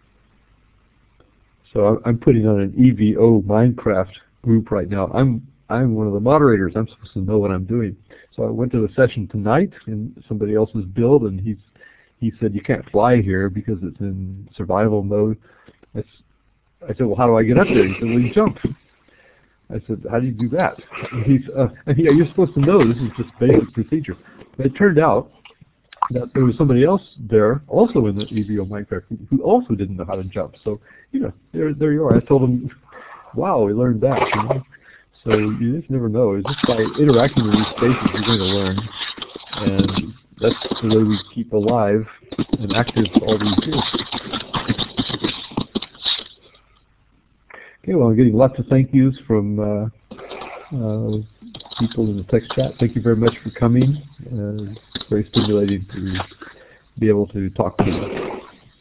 So I'm putting on an E V O Minecraft group right now. I'm I'm one of the moderators. I'm supposed to know what I'm doing. So I went to the session tonight in somebody else's build, and he's, he said, you can't fly here because it's in survival mode. I, I said, well, how do I get up there? He said, well, you jump. I said, how do you do that? And he's, uh, and he, you're supposed to know. This is just basic procedure. But it turned out that there was somebody else there, also in the E V O Minecraft, who, who also didn't know how to jump. So, you know, there, there you are. I told him, wow, we learned that. You know? So you just never know. It's just by interacting with these spaces you're going to learn. And that's the way we keep alive and active all these years. Okay, well, I'm getting lots of thank yous from uh, uh, people in the text chat. Thank you very much for coming. Uh, it's very stimulating to be able to talk to you.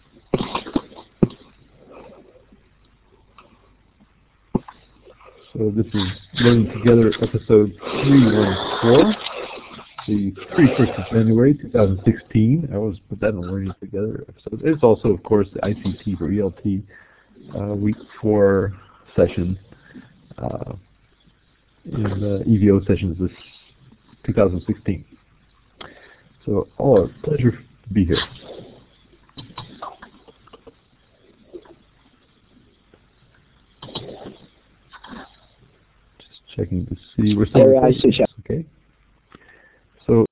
So this is Learning Together, episode three one four, the thirty-first of January two thousand sixteen. I always put that in the Learning Together episode. It's also, of course, the I C T for E L T uh, week four session uh, in the E V O sessions this two thousand sixteen. So, oh, a pleasure to be here. Just checking to see we're still Oh, I see. okay.